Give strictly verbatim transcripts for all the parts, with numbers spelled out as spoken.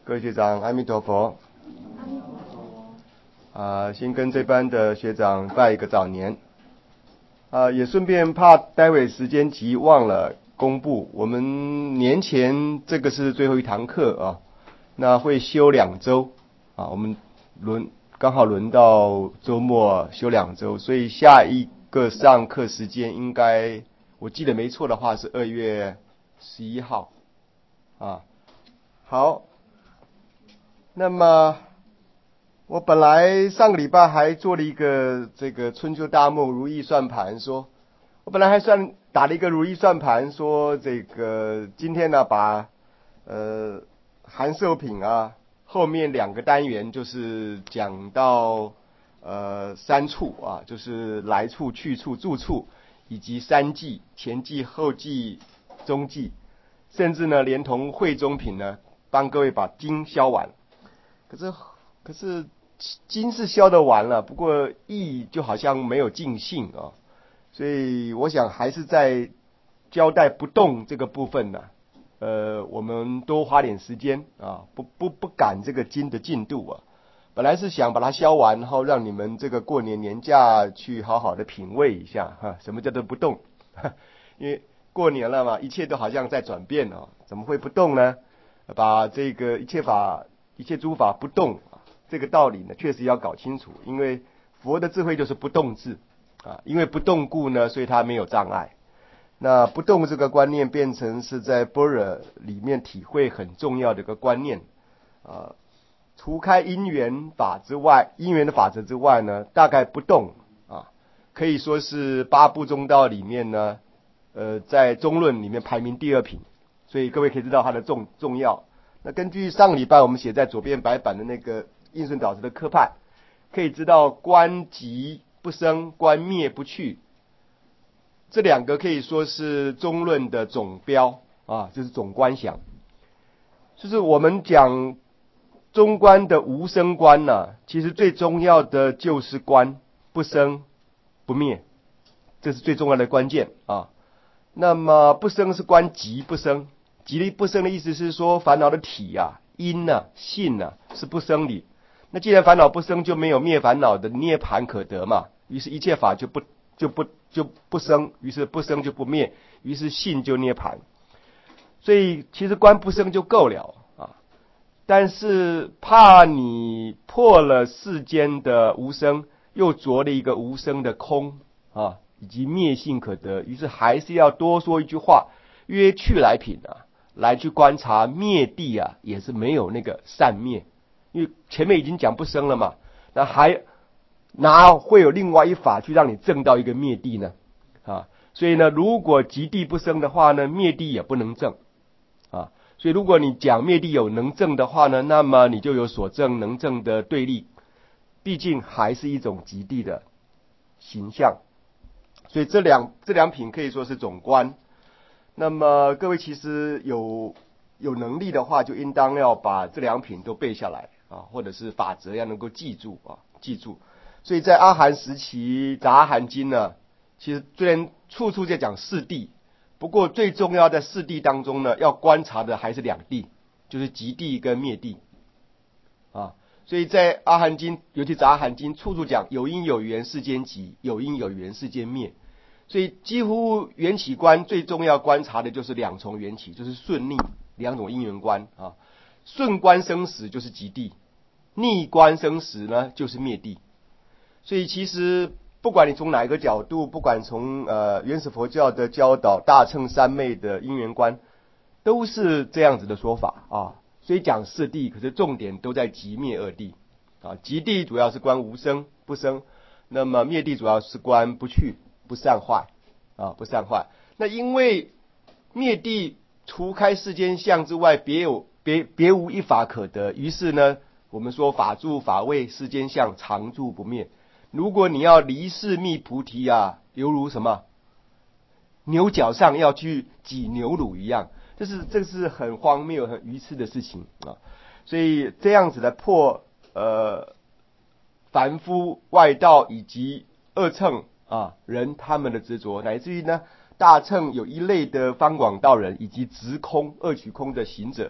各位学长，阿弥陀佛。 阿弥陀佛。 啊，先跟这班的学长拜一个早年。啊，也顺便怕待会时间急忘了公布，我们年前这个是最后一堂课啊，那会休两周啊，我们轮刚好轮到周末休两周，所以下一个上课时间应该我记得没错的话是二月十一号啊。好，那么我本来上个礼拜还做了一个这个春秋大梦如意算盘，说我本来还算打了一个如意算盘，说这个今天呢把呃函授品啊后面两个单元就是讲到呃三处啊，就是来处、去处、住处，以及三季前季、后季、中季，甚至呢连同会中品呢帮各位把经消完。可是可是经是消得完了，不过义就好像没有尽兴啊，所以我想还是在交代不动这个部分呢，呃，我们多花点时间啊，不不不赶这个经的进度啊。本来是想把它消完，然后让你们这个过年年假去好好的品味一下哈，什么叫做不动？因为过年了嘛，一切都好像在转变哦，怎么会不动呢？把这个一切法、一切诸法不动这个道理呢，确实要搞清楚，因为佛的智慧就是不动智啊，因为不动故呢，所以它没有障碍。那不动这个观念变成是在般若里面体会很重要的一个观念啊。除开因缘法之外，因缘的法则之外呢，大概不动啊，可以说是八部中道里面呢，呃，在中论里面排名第二品，所以各位可以知道它的重重要。那根据上个礼拜我们写在左边白板的那个应顺导师的科判，可以知道观即不生，观灭不去，这两个可以说是中论的总标啊，就是总观想。就是我们讲中观的无生观呢、啊，其实最重要的就是观不生不灭，这是最重要的关键啊。那么不生是观即不生，即不生的意思是说烦恼的体啊、因啊、性啊是不生理。那既然烦恼不生，就没有灭烦恼的涅槃可得嘛，于是一切法就不就不就不生，于是不生就不灭，于是性就涅槃。所以其实观不生就够了啊，但是怕你破了世间的无生，又着了一个无生的空啊，以及灭性可得，于是还是要多说一句话，约去来品啊，来去观察灭地啊，也是没有那个善灭。因为前面已经讲不生了嘛，那还哪会有另外一法去让你证到一个灭地呢？啊，所以呢，如果极地不生的话呢，灭地也不能证啊。所以如果你讲灭地有能证的话呢，那么你就有所证能证的对立，毕竟还是一种极地的形象。所以这两这两品可以说是总观。那么各位其实有有能力的话，就应当要把这两品都背下来啊，或者是法则要能够记住啊，记住。所以在阿含时期杂阿含经呢，其实虽然处处在讲四谛，不过最重要的四谛当中呢，要观察的还是两谛，就是极谛跟灭谛啊。所以在阿含经，尤其杂阿含经，处处讲有因有缘世间极，有因有缘世间灭。所以几乎缘起观最重要观察的就是两重缘起，就是顺逆两种因缘观啊。顺观生死就是极谛，逆观生死呢就是灭谛。所以其实不管你从哪一个角度，不管从呃原始佛教的教导大乘三昧的因缘观，都是这样子的说法啊。所以讲四谛，可是重点都在极灭二谛啊。极谛主要是观无生不生，那么灭谛主要是观不去不散坏啊，不散坏。那因为灭谛除开世间相之外，别有别别无一法可得，于是呢，我们说法住法位世间相常住不灭。如果你要离世觅菩提啊，犹如什么牛角上要去挤牛乳一样，这是这是很荒谬、很愚痴的事情啊。所以这样子的破呃凡夫外道以及二乘啊人他们的执着，乃至于呢大乘有一类的方广道人以及直空二取空的行者，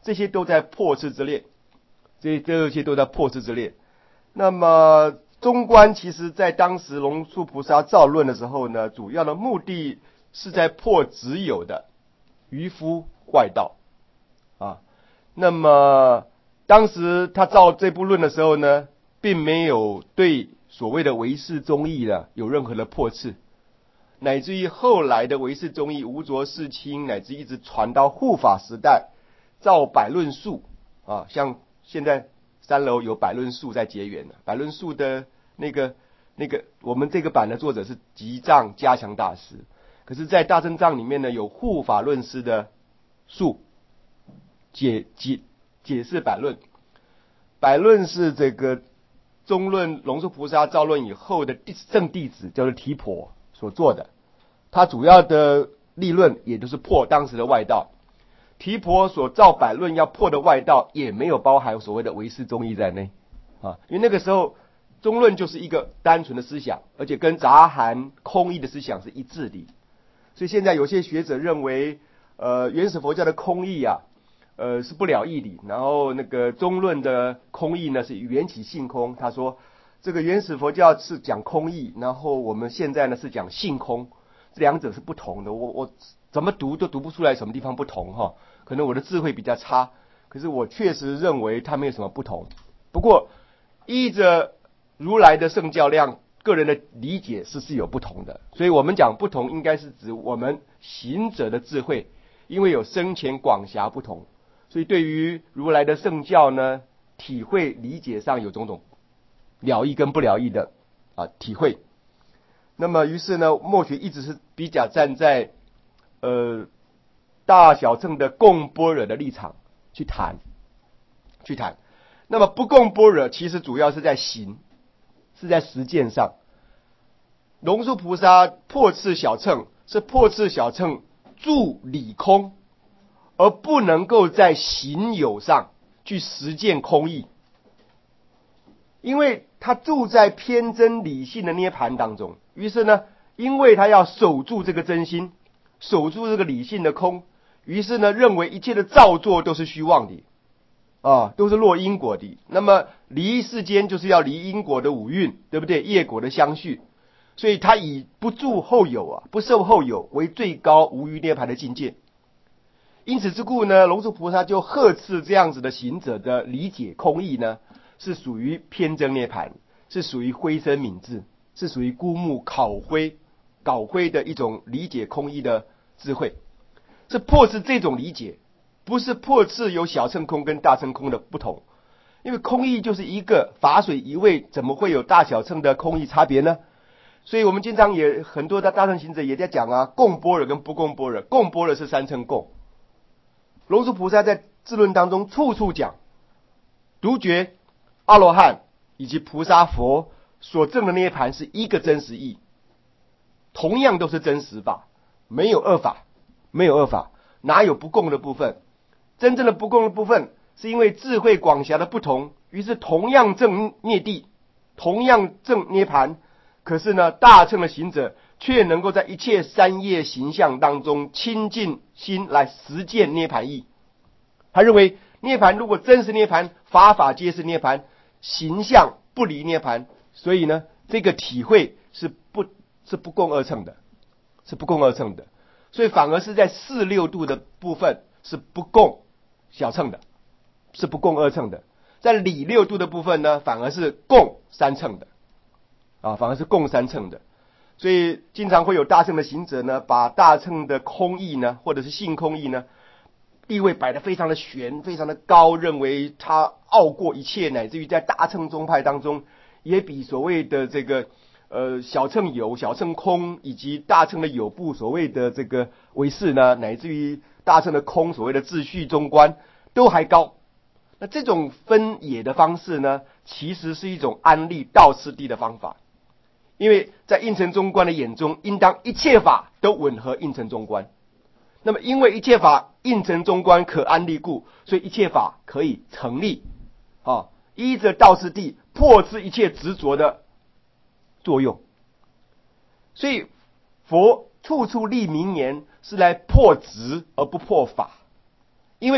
这些都在破次之列，这这些都在破次之列。那么中观其实在当时龙树菩萨造论的时候呢，主要的目的是在破只有的渔夫外道啊。那么当时他造这部论的时候呢，并没有对所谓的唯识宗义呢有任何的破斥，乃至于后来的唯识宗义无着世亲，乃至一直传到护法时代，造百论述啊，像现在三楼有百论述在结缘，百论述的那个那个我们这个版的作者是吉藏嘉强大师，可是在大正藏里面呢有护法论师的述解解解释百论。百论是这个中论龙树菩萨造论以后的正弟子叫做提婆所做的，他主要的立论也就是破当时的外道。提婆所造百论要破的外道也没有包含所谓的唯识宗义在内啊，因为那个时候中论就是一个单纯的思想，而且跟杂含空义的思想是一致的。所以现在有些学者认为呃原始佛教的空义啊呃是不了义的，然后那个中论的空义呢是缘起性空，他说这个原始佛教是讲空义，然后我们现在呢是讲性空，这两者是不同的。我我怎么读都读不出来什么地方不同哈，可能我的智慧比较差，可是我确实认为它没有什么不同。不过依着如来的圣教量，个人的理解是是有不同的，所以我们讲不同应该是指我们行者的智慧，因为有深浅广狭不同，所以对于如来的圣教呢，体会理解上有种种了义跟不了义的啊体会。那么于是呢，默学一直是比较站在呃大小乘的共般若的立场去谈去谈。那么不共般若其实主要是在行，是在实践上。龙树菩萨破斥小乘是破斥小乘住理空，而不能够在行有上去实践空义，因为他住在偏真理性的涅盘当中。于是呢，因为他要守住这个真心，守住这个理性的空，于是呢认为一切的造作都是虚妄的啊，都是落因果的。那么离世间就是要离因果的五蕴，对不对？业果的相续，所以他以不住后有啊，不受后有为最高无余涅盘的境界。因此之故呢，龙树菩萨就呵斥这样子的行者的理解空义呢，是属于偏真涅盘，是属于灰身泯智，是属于孤木烤灰搞灰的一种理解空义的智慧，是破斥这种理解，不是破斥有小乘空跟大乘空的不同。因为空义就是一个法水一味，怎么会有大小乘的空义差别呢？所以我们经常也很多的大乘行者也在讲啊，共般若跟不共般若，共般若是三乘共。龙树菩萨在智论当中处处讲，独觉阿罗汉以及菩萨佛所证的涅盘是一个真实义，同样都是真实法，没有二法，没有二法，哪有不共的部分？真正的不共的部分是因为智慧广狭的不同，于是同样证涅地，同样证涅盘，可是呢大乘的行者却能够在一切三业形象当中亲近心来实践涅盘义。他认为涅盘如果真实涅盘，法法皆是涅盘，形象不离涅盘，所以呢这个体会是不是不共二乘的，是不共二乘的，所以反而是在四六度的部分是不共小乘的，是不共二乘的。在理六度的部分呢，反而是共三乘的啊，反而是共三乘的。所以经常会有大乘的行者呢，把大乘的空义呢，或者是性空义呢，地位摆得非常的悬，非常的高，认为他傲过一切，乃至于在大乘宗派当中，也比所谓的这个呃小乘有、小乘空以及大乘的有部所谓的这个唯识呢，乃至于大乘的空所谓的秩序中观都还高。那这种分野的方式呢，其实是一种安立道次第的方法。因为在应成中观的眼中，应当一切法都吻合应成中观。那么因为一切法应成中观可安立故，所以一切法可以成立啊，依着道次第破斥一切执着的作用。所以佛处处立名言，是来破执而不破法。因为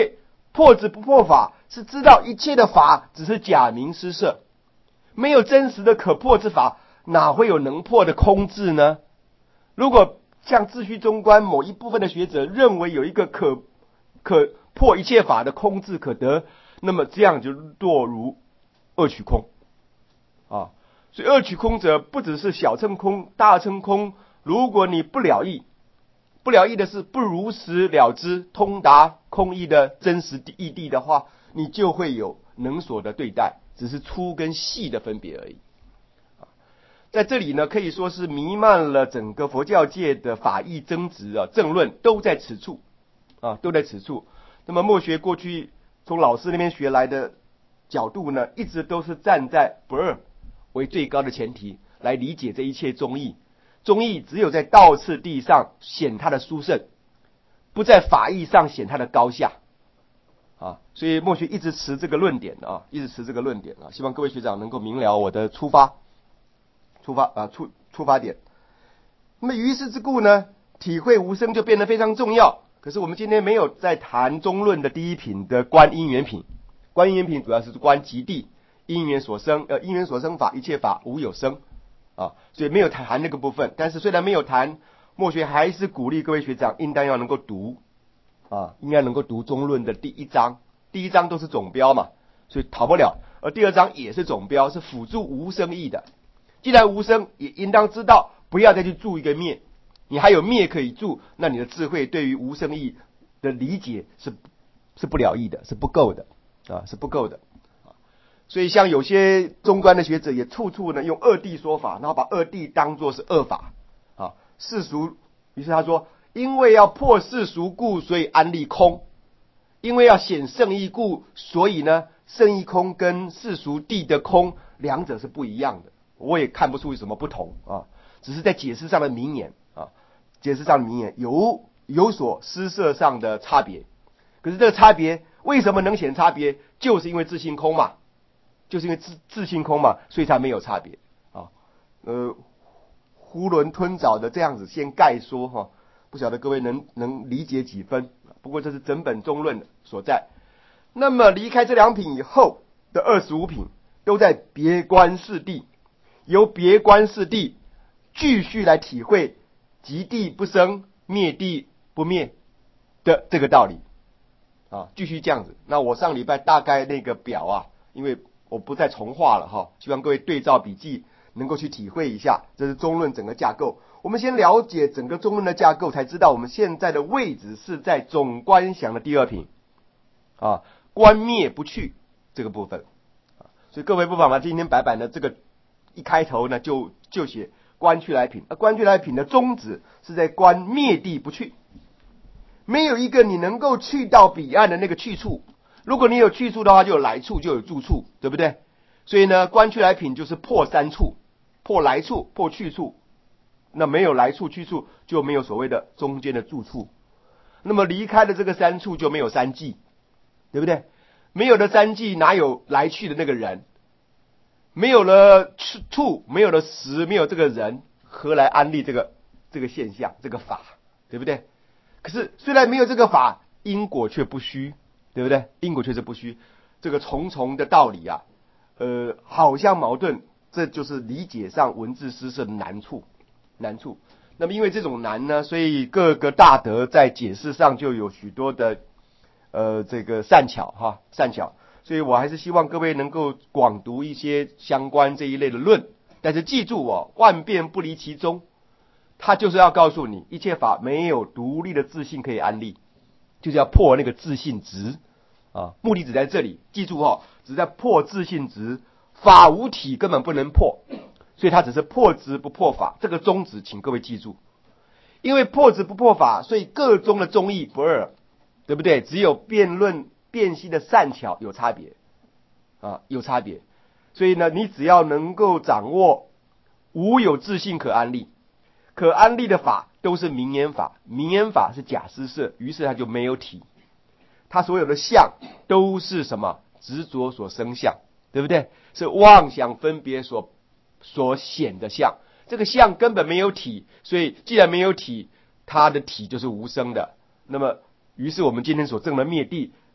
破执不破法，是知道一切的法只是假名施设，没有真实的可破之法，哪会有能破的空智呢？如果像秩序中观某一部分的学者认为有一个可可破一切法的空智可得，那么这样就堕如二取空啊。所以二取空者不只是小乘空、大乘空，如果你不了义，不了义的是不如实了知通达空义的真实义谛的话，你就会有能所的对待，只是粗跟细的分别而已。在这里呢，可以说是弥漫了整个佛教界的法义争执啊，政论都在此处啊，都在此处。那么墨学过去从老师那边学来的角度呢，一直都是站在不二为最高的前提来理解这一切宗义。宗义只有在道次第上显它的殊胜，不在法义上显它的高下啊。所以墨学一直持这个论点啊，一直持这个论点啊，希望各位学长能够明了我的出发。出发啊出出发点。那么于是之故呢，体会无生就变得非常重要。可是我们今天没有在谈中论的第一品的观因缘品，观因缘品主要是观极地因缘所生，呃因缘所生法，一切法无有生啊，所以没有谈那个部分。但是虽然没有谈，墨学还是鼓励各位学长应当要能够读啊，应该能够读中论的第一章，第一章都是总标嘛，所以逃不了。而第二章也是总标，是辅助无生义的。既然无生，也应当知道不要再去住一个灭，你还有灭可以住，那你的智慧对于无生义的理解是是不了义的，是不够的啊，是不够的啊。所以像有些中观的学者也处处呢用二谛说法，然后把二谛当作是二法啊，世俗。于是他说，因为要破世俗故，所以安立空；因为要显圣义故，所以呢圣义空跟世俗谛的空两者是不一样的。我也看不出有什么不同啊，只是在解释上的名言啊，解释上的名言有有所施设上的差别。可是这个差别为什么能显差别？就是因为自性空嘛，就是因为自自性空嘛，所以才没有差别啊。呃，囫囵吞枣的这样子先概说哈、啊，不晓得各位能能理解几分？不过这是整本中论所在。那么离开这两品以后的二十五品，都在别观四谛。由别观四谛继续来体会极地不生灭地不灭的这个道理啊，继续这样子。那我上礼拜大概那个表啊，因为我不再重画了哈，希望各位对照笔记能够去体会一下，这是中论整个架构。我们先了解整个中论的架构，才知道我们现在的位置是在总观想的第二品啊，观灭不去这个部分啊。所以各位不妨把今天白板的这个一开头呢，就就写观去来品，而观去来品的宗旨是在观灭地不去，没有一个你能够去到彼岸的那个去处。如果你有去处的话，就有来处，就有住处，对不对？所以呢，观去来品就是破三处，破来处，破去处。那没有来处、去处，就没有所谓的中间的住处。那么离开了这个三处，就没有三际，对不对？没有了三际，哪有来去的那个人？没有了处，没有了时，没有这个人，何来安立这个这个现象，这个法，对不对？可是虽然没有这个法，因果却不虚，对不对？因果却是不虚，这个重重的道理啊，呃，好像矛盾，这就是理解上文字施设的难处，难处。那么因为这种难呢，所以各个大德在解释上就有许多的呃这个善巧哈，善巧。所以我还是希望各位能够广读一些相关这一类的论，但是记住哦，万变不离其宗，他就是要告诉你，一切法没有独立的自性可以安立，就是要破那个自性执啊，目的只在这里，记住哦，只在破自性执，法无体根本不能破，所以它只是破执不破法，这个宗旨请各位记住，因为破执不破法，所以各宗的宗义不二，对不对？只有辩论辨析的善巧有差别啊，有差别。所以呢，你只要能够掌握无有自性可安立，可安立的法都是名言法，名言法是假施设，于是它就没有体，它所有的相都是什么？执着所生相，对不对？是妄想分别所所显的相，这个相根本没有体，所以既然没有体，它的体就是无生的。那么于是我们今天所证的灭地，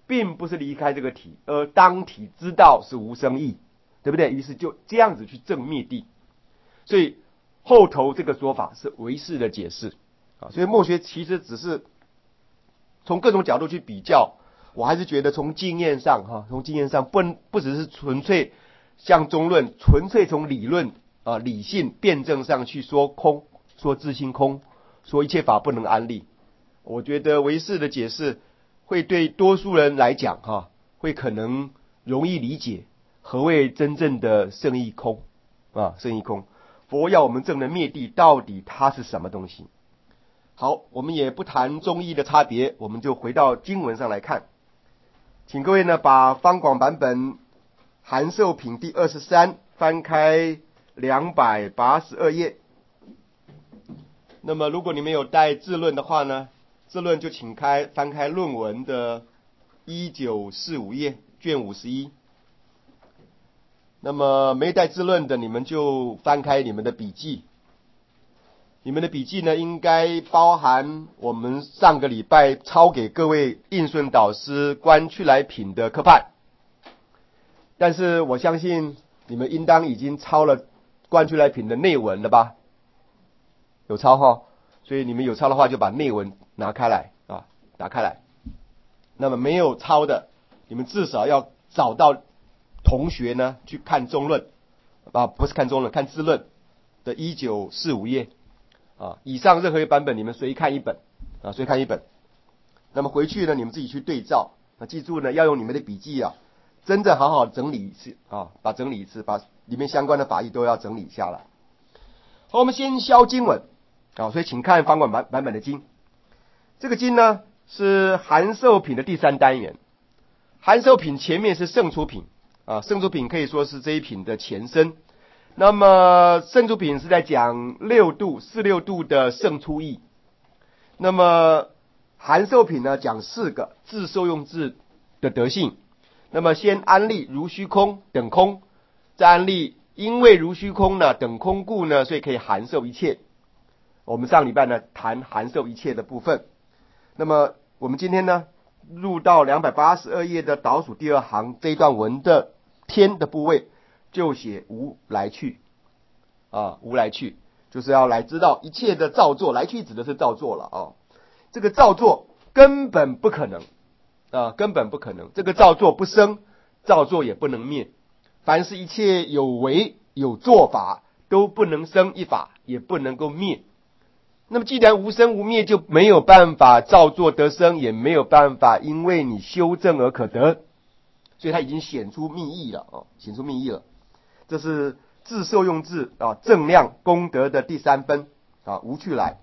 并不是离开这个体，而当体知道是无生义，对不对？于是就这样子去证灭地。所以后头这个说法是唯识的解释啊。所以墨学其实只是从各种角度去比较，我还是觉得从经验上哈，从经验上不不只是纯粹像中论，纯粹从理论啊理性辩证上去说空，说自性空，说一切法不能安立。我觉得唯识的解释会对多数人来讲哈，会可能容易理解何谓真正的圣义空啊，圣义空。佛要我们证的灭地，到底它是什么东西？好，我们也不谈中义的差别，我们就回到经文上来看。请各位呢把方广版本函授品第二十三翻开两百八十二页。那么如果你们有带自论的话呢，自论就请开翻开论文的一九四五页，卷五十一。那么没带自论的，你们就翻开你们的笔记。你们的笔记呢，应该包含我们上个礼拜抄给各位应顺导师观去来品的课判。但是我相信你们应当已经抄了观去来品的内文了吧？有抄哈，所以你们有抄的话，就把内文拿开来啊，打开来。那么没有抄的，你们至少要找到同学呢去看中论啊，不是看中论，看自论的一九四五页啊。以上任何一版本，你们随看一本啊，随看一本。那么回去呢，你们自己去对照啊，记住呢，要用你们的笔记啊，真正好好整理一次啊，把整理一次，把里面相关的法义都要整理下来。好，我们先消经文啊，所以请看方广版版本的经。这个经呢是函授品的第三单元，函授品前面是胜出品啊，胜出品可以说是这一品的前身。那么胜出品是在讲六度四六度的胜出义，那么函授品呢讲四个自受用智的德性。那么先安立如虚空等空，再安立因为如虚空呢等空故呢，所以可以函授一切。我们上礼拜呢谈函授一切的部分。那么我们今天呢入到两百八十二页的倒数第二行这一段文的天的部位，就写无来去啊，无来去就是要来知道一切的造作，来去指的是造作了啊。这个造作根本不可能啊，根本不可能。这个造作不生，造作也不能灭。凡是一切有为有做法，都不能生一法，也不能够灭。那么既然无生无灭，就没有办法造作得生，也没有办法因为你修正而可得。所以他已经显出密意了啊，显出密意了。这是自受用智啊，正量功德的第三分啊，无去来。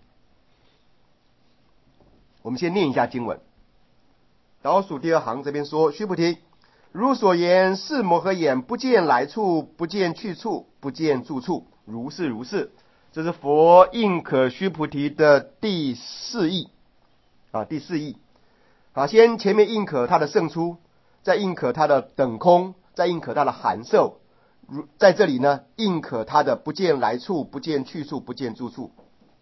我们先念一下经文。倒数第二行这边说：须菩提，如所言，是摩诃眼不见来处，不见去处，不见住处，如是如是。这是佛应可须菩提的第四义啊，第四义。好，先前面应可他的胜出，再应可他的等空，再应可他的函授。如在这里呢，应可他的不见来处，不见去处，不见住处。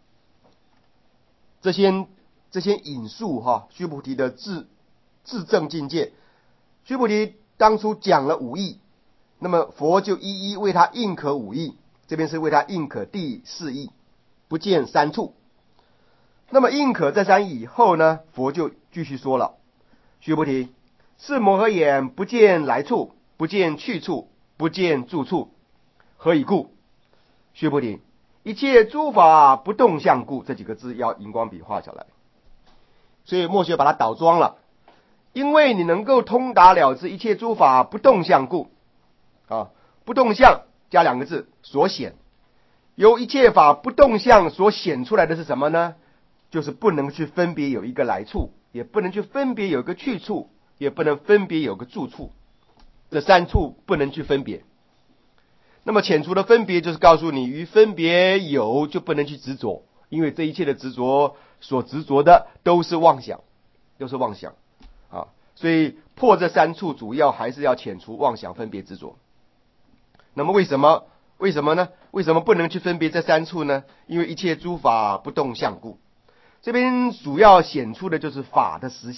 这些这些引述哈，须菩提的自自证境界。须菩提当初讲了五义，那么佛就一一为他应可五义。这边是为他应可第四义，不见三处。那么应可这三以后呢，佛就继续说了：须菩提，是摩诃眼不见来处，不见去处，不见住处，何以故？须菩提，一切诸法不动相故。这几个字要荧光笔画下来。所以墨学把它倒装了，因为你能够通达了知一切诸法不动相故啊，不动相加两个字所显，由一切法不动相所显出来的是什么呢？就是不能去分别有一个来处，也不能去分别有一个去处，也不能分别有个住处，这三处不能去分别。那么遣除的分别就是告诉你，于分别有就不能去执着，因为这一切的执着所执着的都是妄想，都是妄想啊。所以破这三处主要还是要遣除妄想分别执着。那么为什么为什么呢？为什么不能去分别这三处呢？因为一切诸法不动相故。这边主要显出的就是法的实相，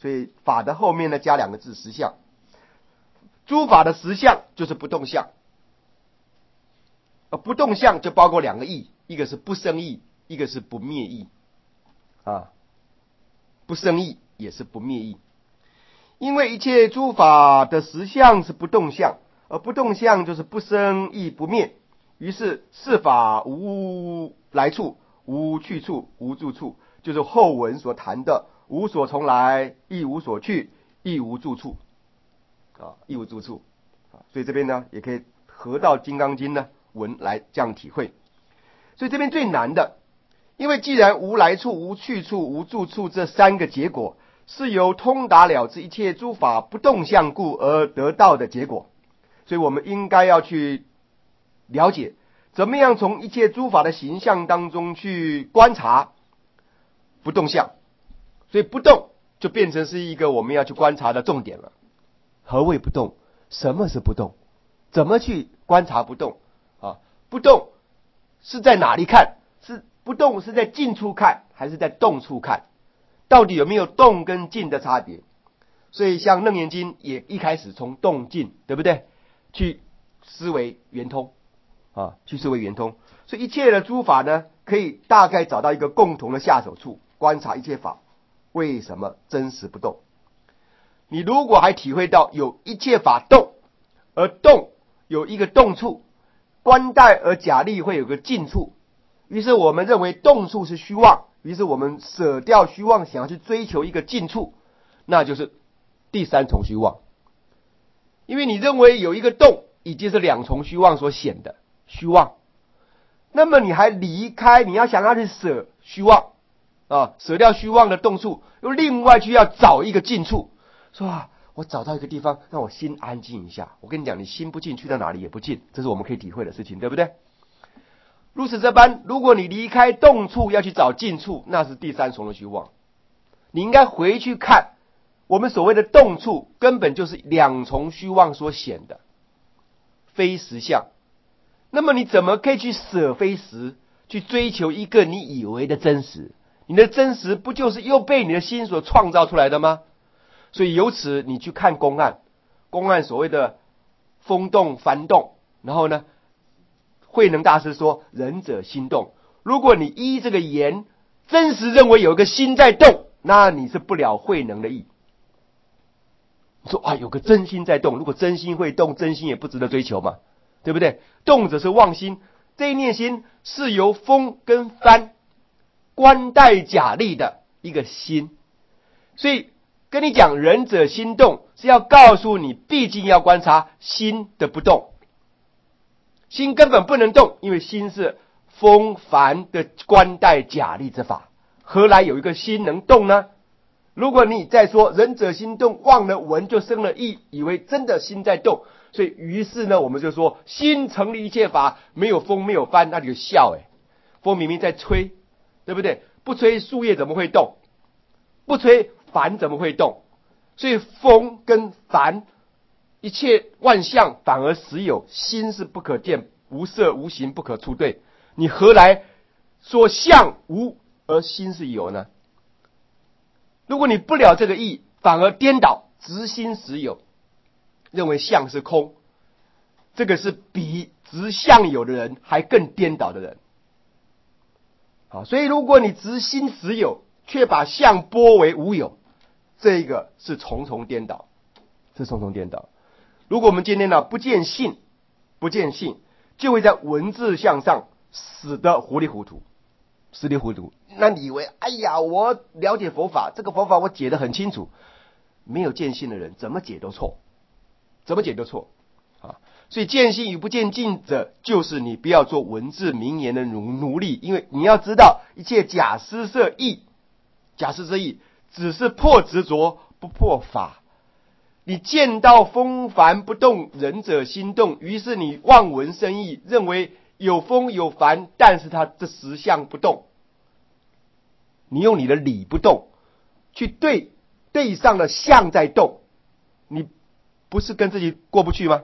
所以法的后面呢加两个字实相。诸法的实相就是不动相，而不动相就包括两个义，一个是不生义，一个是不灭义啊，不生义也是不灭义。因为一切诸法的实相是不动相，而不动相就是不生亦不灭，于是是法无来处，无去处，无住处，就是后文所谈的无所从来，亦无所去，亦无住处啊，亦无住处啊。所以这边呢也可以合到金刚经呢文来这样体会。所以这边最难的，因为既然无来处、无去处、无住处这三个结果是由通达了知一切诸法不动相故而得到的结果，所以我们应该要去了解怎么样从一切诸法的形象当中去观察不动相。所以不动就变成是一个我们要去观察的重点了。何谓不动？什么是不动？怎么去观察不动啊？不动是在哪里看？是不动是在静处看还是在动处看？到底有没有动跟静的差别？所以像楞严经也一开始从动静，对不对？去思维圆通啊，去思维圆通。所以一切的诸法呢，可以大概找到一个共同的下手处，观察一切法为什么真实不动。你如果还体会到有一切法动，而动有一个动处，观待而假立会有个静处，于是我们认为动处是虚妄，于是我们舍掉虚妄，想要去追求一个静处，那就是第三重虚妄。因为你认为有一个动已经是两重虚妄所显的虚妄，那么你还离开，你要想要去舍虚妄啊，舍掉虚妄的动处，又另外去要找一个静处，说啊，我找到一个地方让我心安静一下。我跟你讲，你心不静，去到哪里也不静，这是我们可以体会的事情，对不对？如此这般，如果你离开动处要去找静处，那是第三重的虚妄。你应该回去看，我们所谓的动处根本就是两重虚妄所显的，非实相。那么你怎么可以去舍非实，去追求一个你以为的真实？你的真实不就是又被你的心所创造出来的吗？所以由此你去看公案，公案所谓的风动幡动，然后呢慧能大师说仁者心动。如果你依这个言真实认为有一个心在动，那你是不了慧能的意。你说啊，有个真心在动，如果真心会动，真心也不值得追求嘛，对不对？动者是妄心，这一念心是由风跟幡观待假立的一个心。所以跟你讲仁者心动，是要告诉你毕竟要观察心的不动。心根本不能动，因为心是风幡的观待假立之法，何来有一个心能动呢？如果你再说仁者心动，忘了闻就生了意，以为真的心在动，所以于是呢我们就说心成立一切法，没有风没有幡，那就笑诶，风明明在吹，对不对？不吹树叶怎么会动？不吹幡怎么会动？所以风跟幡一切万象反而实有，心是不可见，无色无形，不可触对。你何来说相无而心是有呢？如果你不了这个意，反而颠倒，执心实有，认为相是空，这个是比执相有的人还更颠倒的人。好，所以如果你执心实有，却把相拨为无有，这个是重重颠倒，是重重颠倒。如果我们今天呢不见性，不见性，就会在文字相上死得糊里糊涂，死里糊涂。那你以为，哎呀，我了解佛法，这个佛法我解得很清楚，没有见性的人怎么解都错，怎么解都错啊！所以见性与不见性者，就是你不要做文字名言的奴奴隶，因为你要知道，一切假施设意，假施设意只是破执着，不破法。你见到风幡不动，仁者心动，于是你望闻生义，认为有风有幡，但是它这实相不动。你用你的理不动去对对上了相在动，你不是跟自己过不去吗？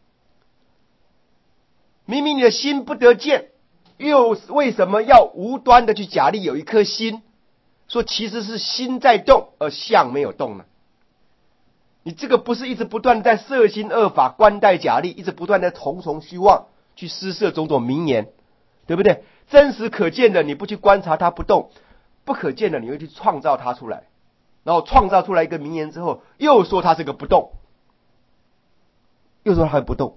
明明你的心不得见，又为什么要无端的去假立有一颗心？ 说其实是心在动，而相没有动呢？你这个不是一直不断在摄心恶法、观待假立，一直不断的重重虚妄，去施设种种名言，对不对？真实可见的，你不去观察它不动；不可见的，你会去创造它出来，然后创造出来一个名言之后，又说它是个不动，又说它不动。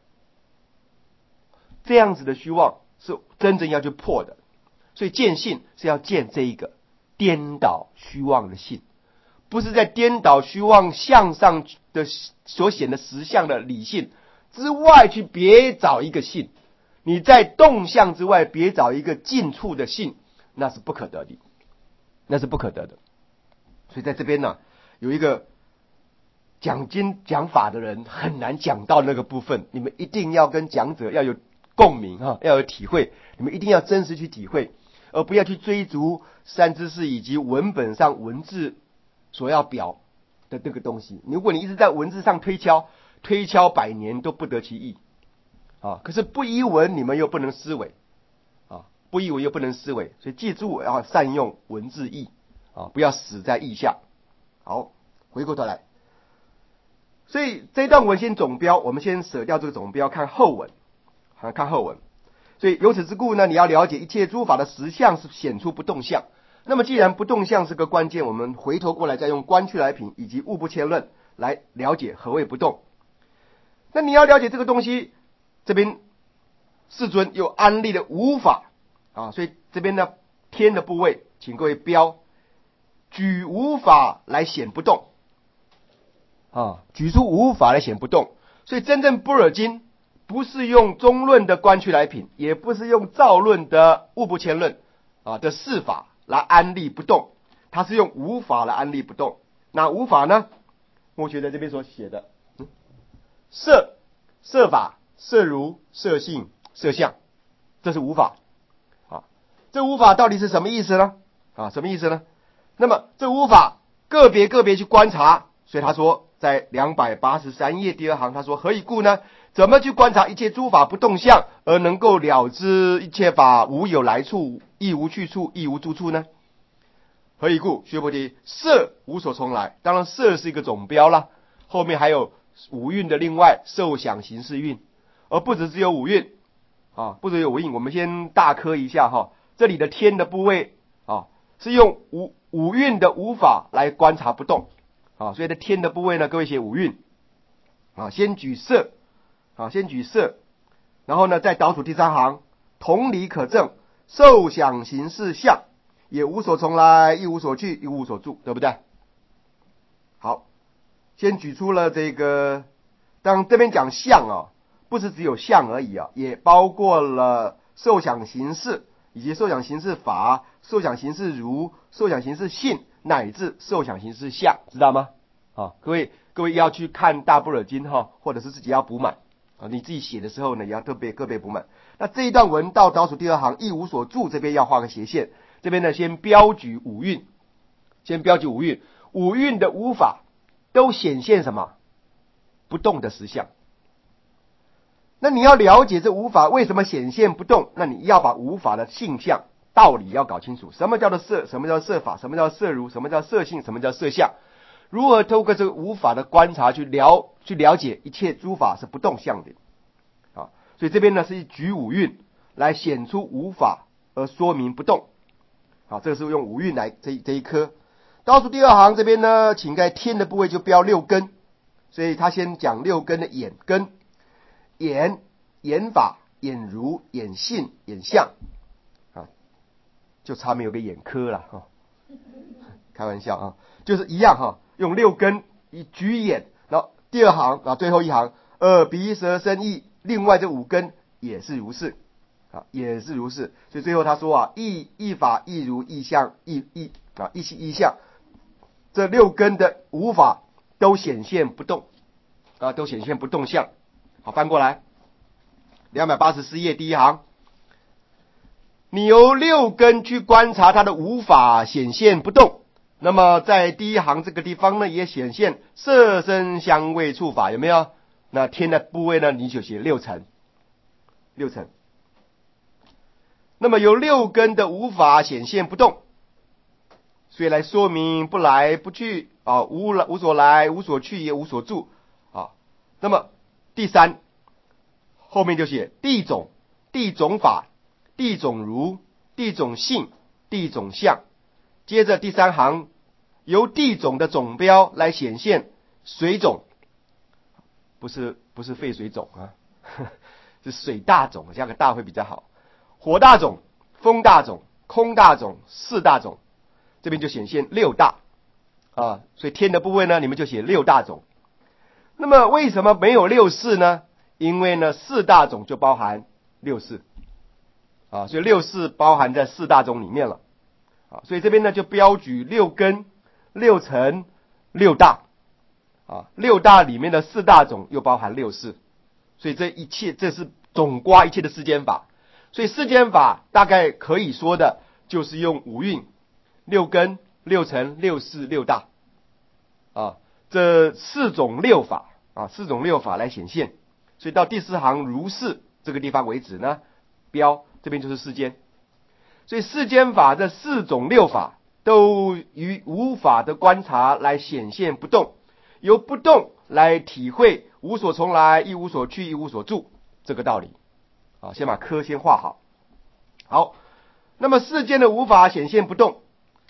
这样子的虚妄是真正要去破的，所以见性是要见这一个颠倒虚妄的性，不是在颠倒虚妄向上的所显的实相的理性之外去别找一个性。你在动向之外别找一个近处的性，那是不可得的，那是不可得的。所以在这边呢，有一个讲经讲法的人很难讲到那个部分，你们一定要跟讲者要有共鸣哈，要有体会，你们一定要真实去体会，而不要去追逐三知识以及文本上文字所要表的这个东西。如果你一直在文字上推敲，推敲百年都不得其意啊！可是不依文，你们又不能思维啊，不依文又不能思维，所以记住要善用文字义啊，不要死在意下。好，回过头来，所以这段文先总标，我们先舍掉这个总标，看后文。看后文，所以由此之故呢，你要了解一切诸法的实相是显出不动相。那么既然不动相是个关键，我们回头过来再用观去来品以及物不迁论来了解何谓不动。那你要了解这个东西，这边世尊又安立了无法啊，所以这边呢天的部位，请各位标举无法来显不动啊，举出无法来显不动。所以真正般若经不是用中论的观去来品，也不是用造论的物不迁论啊的四法来安立不动，它是用无法来安立不动。那无法呢？墨学在这边所写的，嗯、色、色法、色如、色性、色相，这是无法啊。这无法到底是什么意思呢？啊，什么意思呢？那么这无法个别个别去观察，所以他说在两百八十三页第二行，他说何以故呢？怎么去观察一切诸法不动相，而能够了知一切法无有来处，亦无去处，亦无住处呢？何以故？须菩提，色无所从来。当然，色是一个总标啦，后面还有五蕴的另外受想行识蕴，而不只只有五蕴啊，不只有五蕴。我们先大科一下哈，这里的天的部位啊，是用五五蕴的无法来观察不动啊，所以的天的部位呢，各位写五蕴啊，先举色。啊，先举色，然后呢，再倒数第三行，同理可证，受想行识相，也无所从来，亦无所去，亦无所住，对不对？好，先举出了这个，当这边讲相啊，不是只有相而已啊，也包括了受想行识，以及受想行识法、受想行识如、受想行识性，乃至受想行识相，知道吗？啊，各位各位要去看大般若经哈，或者是自己要补满。啊，你自己写的时候呢，也要特别个别补满。那这一段文到倒数第二行，亦无所住，这边要画个斜线。这边呢，先标举五蕴，先标举五蕴，五蕴的无法都显现什么？不动的实相。那你要了解这无法为什么显现不动，那你要把无法的性相道理要搞清楚。什么叫做色？什么叫色法？什么叫色如？什么叫色性？什么叫色相？如何透过这个无法的观察去了去了解一切诸法是不动相的啊？所以这边呢是举五蕴来显出无法而说明不动。好，这个是用五蕴来这这一科。倒数第二行这边呢，请在天的部位就标六根，所以他先讲六根的眼根，眼眼法、眼如、眼性、眼相啊，就差没有个眼科了哈，开玩笑啊，就是一样哈。用六根以举眼，然后第二行啊，最后一行耳鼻舌身意，另外这五根也是如是啊，也是如是。所以最后他说啊，意意法意如意相意意啊意气意相，这六根的无法都显现不动啊，都显现不动相。好，翻过来两百八十四页第一行，你由六根去观察它的无法显现不动。那么在第一行这个地方呢，也显现色声香味触法，有没有？那天的部位呢，你就写六层，六层。那么由六根的无法显现不动， 所以来说明不来不去啊，无无所来无所去也无所住啊。那么第三后面就写地种、地种法、地种如、地种性、地种相。接着第三行由地种的总标来显现水种，不是不是废水种啊，是水大种，加个大会比较好。火大种、风大种、空大种、四大种，这边就显现六大啊，所以天的部位呢，你们就写六大种。那么为什么没有六四呢？因为呢，四大种就包含六四啊，所以六四包含在四大种里面了啊，所以这边呢就标举六根、六尘、六大啊，六大里面的四大种又包含六四，所以这一切这是总括一切的世间法。所以世间法大概可以说的就是用五蕴、六根、六尘、六四、六大啊，这四种六法啊，四种六法来显现。所以到第四行如是这个地方为止呢，标这边就是世间。所以世间法这四种六法都于无法的观察来显现不动，由不动来体会无所从来，亦无所去，亦无所住这个道理啊。先把科先画好。好，那么世间的无法显现不动，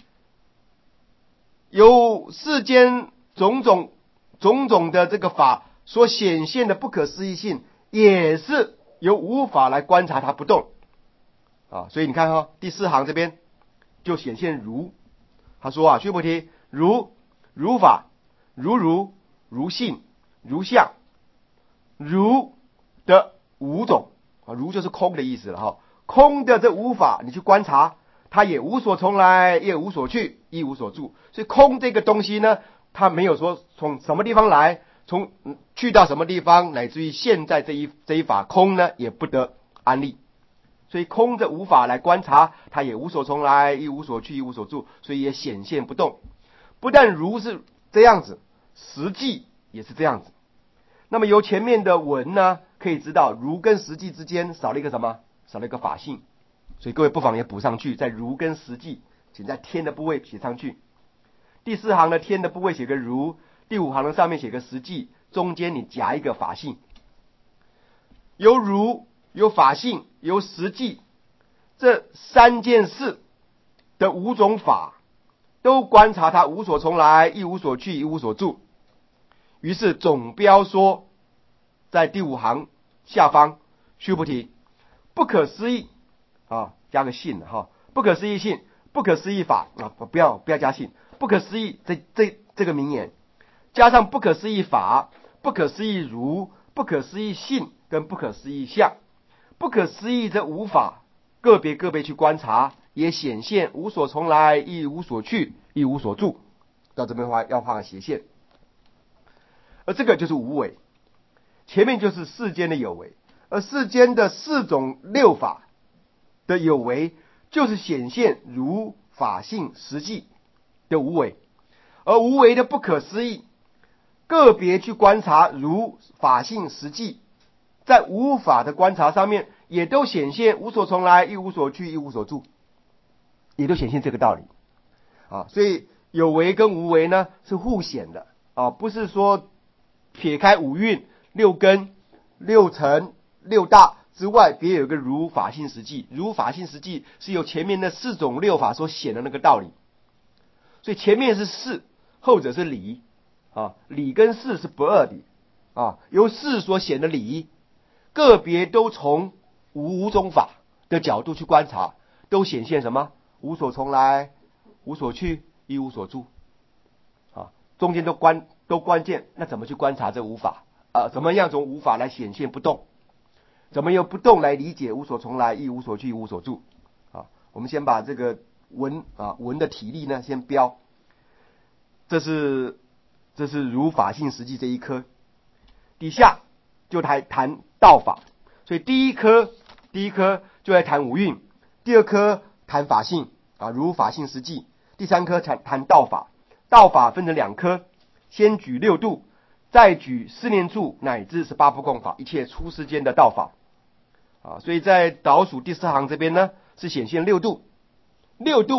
由世间种种种种的这个法所显现的不可思议性，也是由无法来观察它不动啊。所以你看哈、哦，第四行这边就显现如，他说啊，须菩提，如如法、如如、如性、如相、如的五种啊，如就是空的意思了哈。空的这无法，你去观察，它也无所从来，也无所去，亦无所住。所以空这个东西呢，它没有说从什么地方来，从去到什么地方，乃至于现在这一这一法空呢，也不得安立。所以空着无法来观察，它也无所从来，亦无所去，亦无所住，所以也显现不动。不但如是这样子，实际也是这样子。那么由前面的文呢，可以知道如跟实际之间少了一个什么？少了一个法性。所以各位不妨也补上去，在如跟实际，请在天的部位写上去。第四行的天的部位写个如，第五行的上面写个实际，中间你夹一个法性。由如、由法性、由实际这三件事的五种法，都观察它无所从来，亦无所去，亦无所住。于是总标说，在第五行下方，须菩提，不可思议啊，加个性哈，不可思议性，不可思议法啊，不要不要加性，不可思议这这这个名言，加上不可思议法、不可思议如、不可思议性跟不可思议相，不可思议这五法个别个别去观察，也显现无所从来，亦无所去，亦无所住。到这边的话要画个斜线，而这个就是无为，前面就是世间的有为，而世间的四种六法的有为，就是显现如法性实际的无为，而无为的不可思议，个别去观察如法性实际，在无法的观察上面，也都显现无所从来，亦无所去，亦无所住，也都显现这个道理啊。所以有为跟无为呢是互显的啊，不是说撇开五蕴、六根、六尘、六大之外，别有一个如法性实际。如法性实际是由前面的四种六法所显的那个道理。所以前面是事，后者是理啊，理跟事是不二的啊，由事所显的理，个别都从五种法的角度去观察，都显现什么？无所从来，无所去，亦无所住啊，中间都关都关键。那怎么去观察这五法啊？怎么样从五法来显现不动？怎么由不动来理解无所从来，亦无所去，亦无所住啊？我们先把这个文啊文的体例呢先标，这是这是如法性实际这一科，底下就谈谈道法。所以第一科第一科就来谈五蕴，第二科谈法性啊，如法性实际，第三科谈谈道法。道法分成两科，先举六度，再举四念处，乃至十八不共法，一切出世间的道法啊。所以在倒数第四行这边呢，是显现六度。六度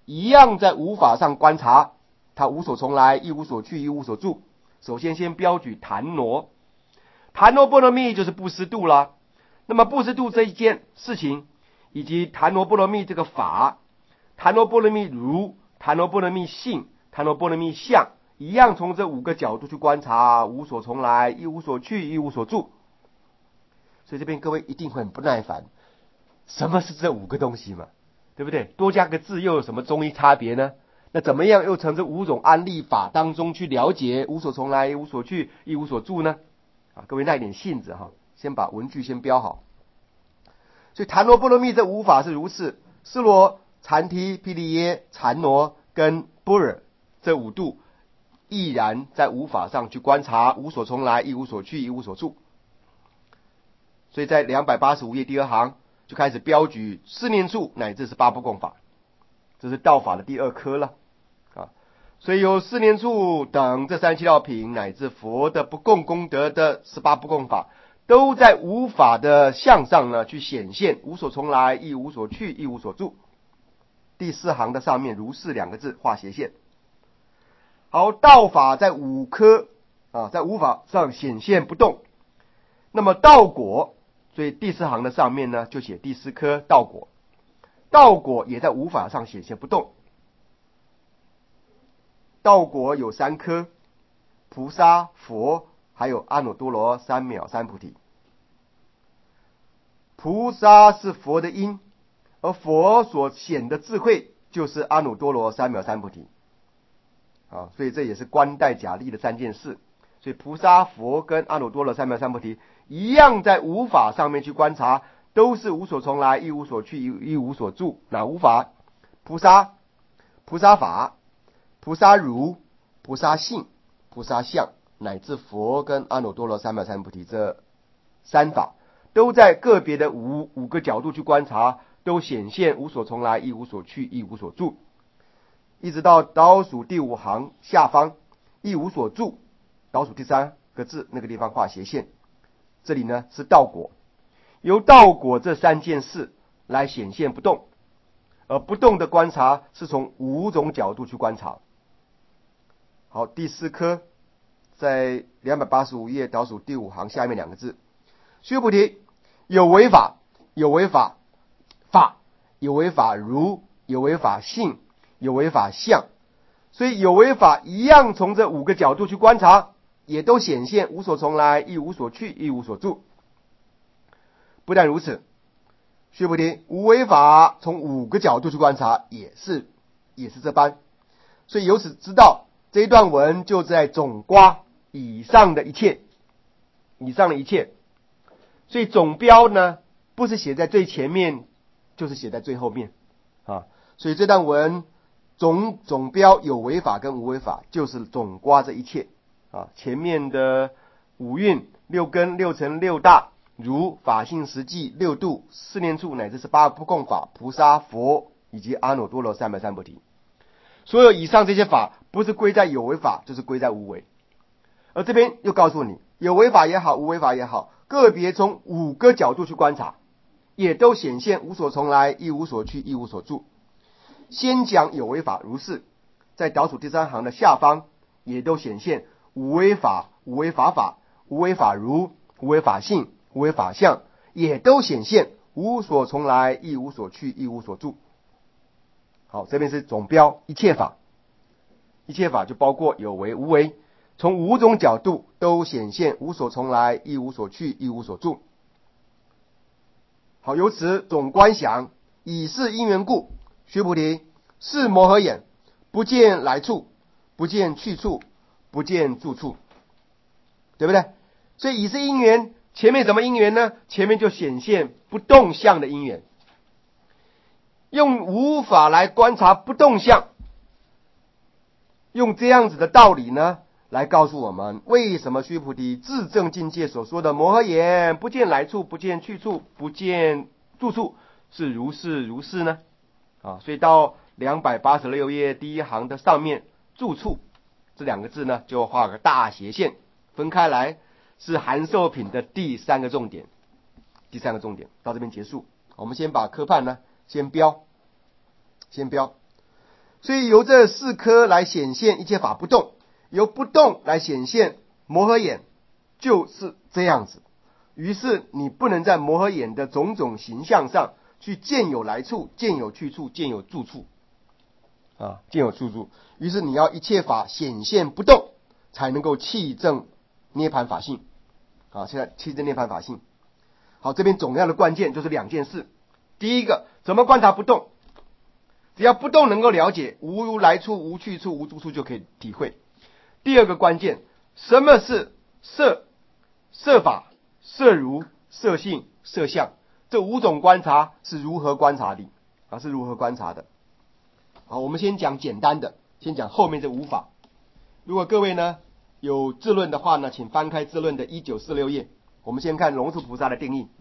一样在无法上观察，它无所从来，一无所去，一无所住。首先先标举檀挪，檀挪波罗蜜就是布施度啦。那么布施度这一件事情，以及檀挪波罗蜜这个法，檀挪波罗蜜如、檀挪波罗蜜性、檀挪波罗蜜相，一样从这五个角度去观察，无所从来，一无所去，一无所住。所以这边各位一定会很不耐烦，什么是这五个东西嘛？对不对？多加个字又有什么中医差别呢？那怎么样又从这五种安立法当中去了解无所从来，一无所去，一无所住呢？啊，各位耐点性子哈，先把文句先标好。所以檀挪波罗蜜这五法是如是，尸罗、禅提、毗梨耶、禅挪跟般若这五度，毅然在五法上去观察无所从来，一无所去，一无所住。所以在两百八十五页第二行就开始标举四念处乃至是八不共法，这是道法的第二科了啊。所以有四念处等这三十七道品乃至佛的不共功德的十八不共法，都在无法的相上呢去显现无所从来，亦无所去，亦无所住。第四行的上面如是两个字画斜线。好，道法在五科啊，在无法上显现不动。那么道果，所以第四行的上面呢就写第四科道果，道果也在无法上显现不动。道果有三科，菩萨、佛还有阿耨多罗三藐三菩提。菩萨是佛的因，而佛所显的智慧就是阿耨多罗三藐三菩提啊，所以这也是观待假立的三件事。所以菩萨、佛跟阿耨多罗三藐三菩提一样在无法上面去观察，都是无所从来，一无所去，一无所住。哪无法？菩萨、菩萨法、菩萨如、菩萨性、菩萨相，乃至佛跟阿耨多罗三藐三菩提这三法，都在个别的五五个角度去观察，都显现无所从来，一无所去，一无所住。一直到倒数第五行下方一无所住，倒数第三个字那个地方画斜线，这里呢是道果，由道果这三件事来显现不动，而不动的观察是从五种角度去观察。好，第四科在两百八十五页倒数第五行下面两个字，须菩提，有为法，有为法法，有为法如，有为法性，有为法相。所以有为法一样从这五个角度去观察，也都显现无所从来，一无所去，一无所住。不但如此，须菩提，无为法从五个角度去观察，也是也是这般。所以由此知道这一段文就在总括以上的一切，以上的一切。所以总标呢，不是写在最前面，就是写在最后面啊。所以这段文总总标有为法跟无为法，就是总括这一切啊。前面的五蕴、六根、六尘、六大，如法性实际、六度、四念处，乃至是八不共法、菩萨、佛以及阿耨多罗三藐三菩提，所有以上这些法，不是归在有为法，就是归在无为。而这边又告诉你，有为法也好，无为法也好，个别从五个角度去观察，也都显现无所从来，一无所去，一无所住。先讲有为法如是，在倒数第三行的下方也都显现无为法、无为法法、无为法如、无为法性、无为法相，也都显现无所从来，一无所去，一无所住。好，这边是总标一切法，一切法就包括有为无为，从五种角度都显现无所从来，一无所去，一无所住。好，由此总观想，以是因缘故，须菩提，是摩诃眼，不见来处，不见去处，不见住处，对不对？所以以是因缘，前面什么因缘呢？前面就显现不动相的因缘，用无法来观察不动相，用这样子的道理呢，来告诉我们为什么须菩提自证境界所说的摩诃眼，不见来处，不见去处，不见住处，是如是如是呢？啊，所以到两百八十六页第一行的上面，住处这两个字呢，就画个大斜线分开来，是函授品的第三个重点。第三个重点到这边结束。我们先把科判呢先标，先标。 所以由这四科来显现一切法不动，由不动来显现摩诃眼，就是这样子。于是你不能在摩诃眼的种种形象上去见有来处，见有去处，见有住处啊，见有住处。于是你要一切法显现不动，才能够契证涅槃法性啊。现在契证涅槃法性。好，这边总要的关键就是两件事。第一个，怎么观察不动？只要不动能够了解，无来处、无去处、无住处就可以体会。第二个关键，什么是色？色法、色如、色性、色相，这五种观察是如何观察的啊？是如何观察的？好，我们先讲简单的，先讲后面这五法。如果各位呢有智论的话呢，请翻开智论的一九四六页。我们先看龙树菩萨的定义。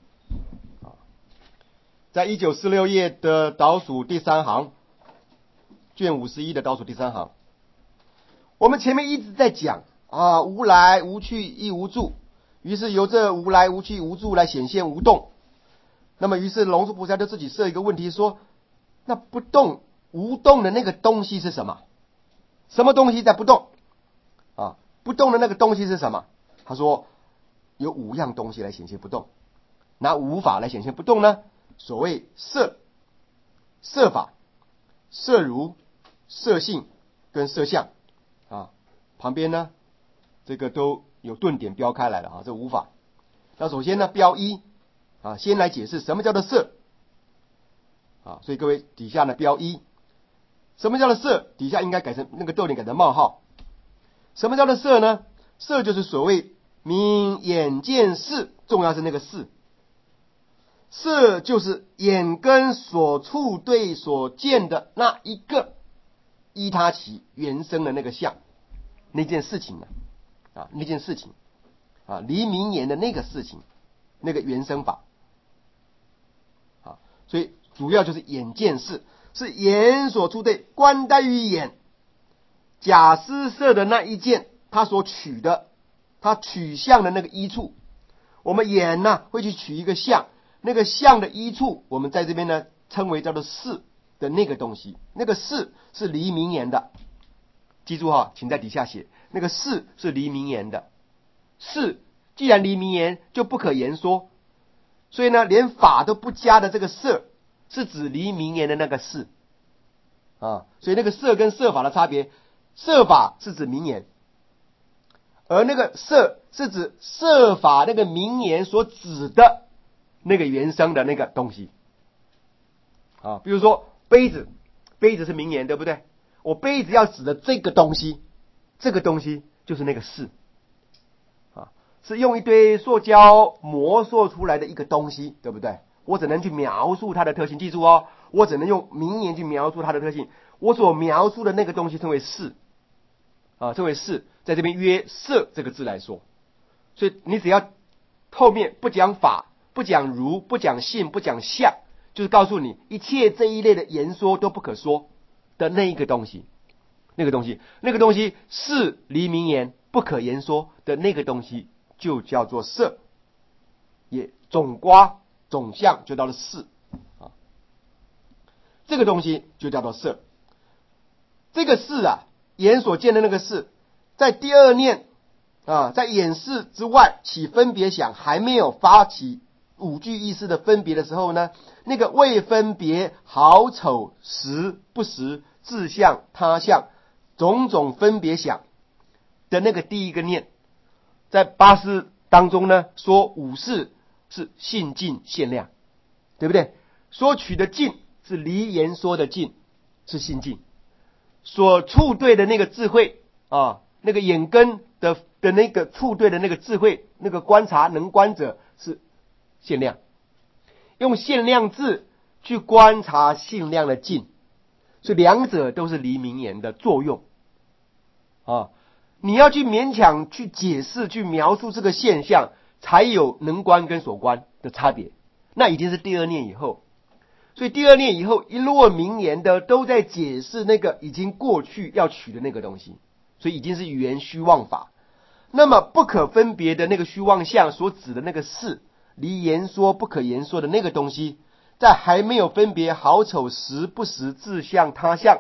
在一九四六页的倒数第三行，卷五十一的倒数第三行，我们前面一直在讲啊，无来无去亦无住，于是由这无来无去无住来显现无动。那么于是龙树菩萨就自己设一个问题说，那不动无动的那个东西是什么？什么东西在不动啊？不动的那个东西是什么？他说有五样东西来显现不动。拿五法来显现不动呢？所谓色、色法、色如、色性跟色相啊，旁边呢这个都有顿点标开来了啊，这五法。那首先呢标一啊，先来解释什么叫做色啊，所以各位底下呢标一，什么叫做色？底下应该改成那个逗点改成冒号。什么叫做色呢？色就是所谓明眼见识，重要是那个识。色就是眼根所触对所见的那一个依他起原生的那个相，那件事情呢啊，那件事情啊，离明眼的那个事情，那个原生法啊，所以主要就是眼见识，是眼所触对，观待于眼假施色的那一件，他所取的，他取相的那个依处。我们眼呢会去取一个相，那个相的依处，我们在这边呢称为叫做识的那个东西，那个识是离明眼的。记住哈，请在底下写，那个识是离明眼的。识既然离明眼，就不可言说，所以呢，连法都不加的这个色，是指离明眼的那个识啊。所以那个色跟色法的差别，色法是指明眼，而那个色是指色法那个明眼所指的那个原生的那个东西啊。比如说杯子，杯子是明眼，对不对？我杯子要指的这个东西，这个东西就是那个识啊，是用一堆塑胶磨塑出来的一个东西，对不对？我只能去描述它的特性，记住哦，我只能用明眼去描述它的特性。我所描述的那个东西称为识啊，称为识，在这边约色这个字来说。所以你只要后面不讲法，不讲如，不讲性，不讲相，就是告诉你一切这一类的言说都不可说的那一个东西，那个东西，那个东西是离明言不可言说的那个东西，就叫做色，也总瓜总相就叫做识啊，这个东西就叫做色。这个识啊，眼所见的那个识，在第二念啊，在眼识之外起分别想，还没有发起五具意识的分别的时候呢，那个未分别好丑实不实自相他相种种分别想的那个第一个念，在八识当中呢，说五识是性净限量，对不对？所取的净是离言说的净，是性净。所触对的那个智慧啊，那个眼根的的那个触对的那个智慧，那个观察能观者是限量，用限量智去观察限量的净，所以两者都是离明言的作用啊。你要去勉强去解释、去描述这个现象，才有能观跟所观的差别，那已经是第二念以后。所以第二念以后，一落明言的都在解释那个已经过去要取的那个东西，所以已经是语言虚妄法。那么不可分别的那个虚妄相所指的那个识，离言说不可言说的那个东西，在还没有分别好丑实不实自相他相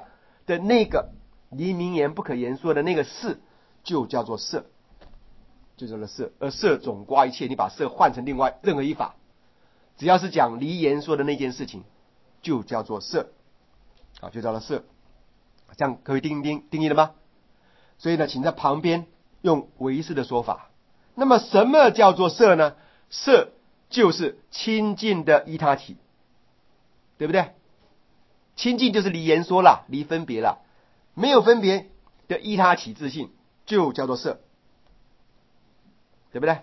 的那个离名言不可言说的那个事，就叫做色，就叫做色。而色总刮一切，你把色换成另外任何一法，只要是讲离言说的那件事情，就叫做色，啊，就叫做色。这样可以定定定义了吗？所以呢，请在旁边用唯识的说法。那么什么叫做色呢？色就是清净的依他体，对不对？清净就是离言说了，离分别了，没有分别的依他体自性就叫做色，对不对？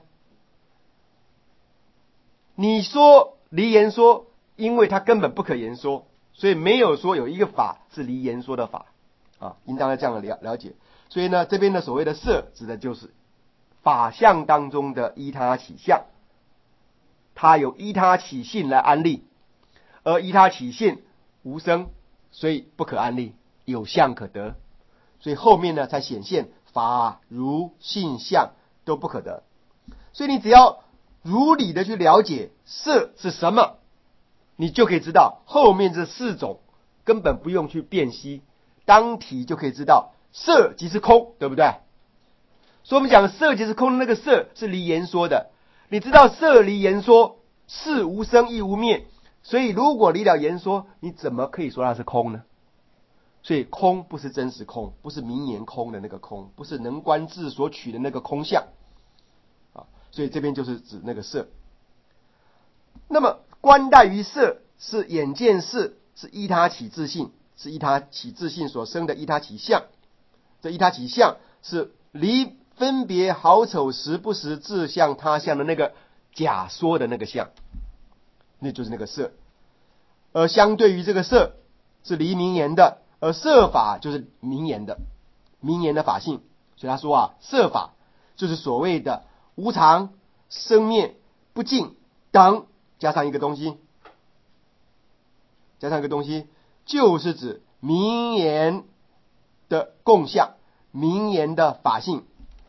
你说离言说，因为它根本不可言说，所以没有说有一个法是离言说的法啊，应当要这样的了了解。所以呢，这边的所谓的色，指的就是法相当中的依他起相，它有依他起性来安立，而依他起性无生，所以不可安立，有相可得，所以后面呢才显现法如性相都不可得。所以你只要如理的去了解色是什么，你就可以知道后面这四种根本不用去辨析，当体就可以知道色即是空，对不对？所以我们讲色即是空的那个色是离言说的，你知道色离言说，是无生亦无灭，所以如果离了言说，你怎么可以说它是空呢？所以空不是真实空，不是名言空的那个空，不是能观智所取的那个空相啊，所以这边就是指那个色。那么观待于色是眼见事，是依他起自性，是依他起自性所生的依他起相，这依他起相是离分别好丑实不实自相他相的那个假说的那个相，那就是那个色。而相对于这个色是离名言的，而色法就是名言的，名言的法性。所以他说啊，色法就是所谓的无常、生灭、不净等，加上一个东西，加上一个东西，就是指名言的共相，名言的法性，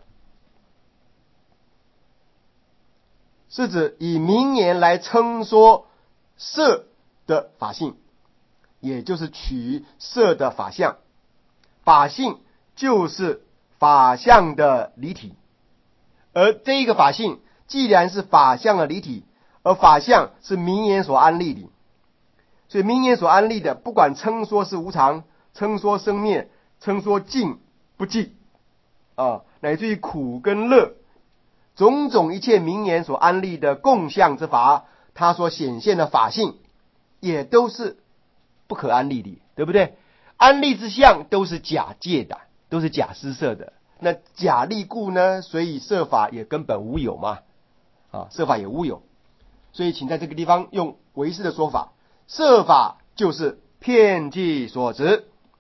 是指以名言来称说色的法性，也就是取色的法相。法性就是法相的离体，而这一个法性既然是法相的离体，而法相是名言所安立的，所以名言所安立的，不管称说是无常，称说生灭，称说净不净啊，乃至于苦跟乐，种种一切名言所安立的共相之法，它所显现的法性也都是不可安立的，对不对？安立之相都是假借的，都是假施设的，那假立故呢，所以色法也根本无有嘛，啊，色法也无有。所以请在这个地方用唯识的说法，色法就是遍计所执，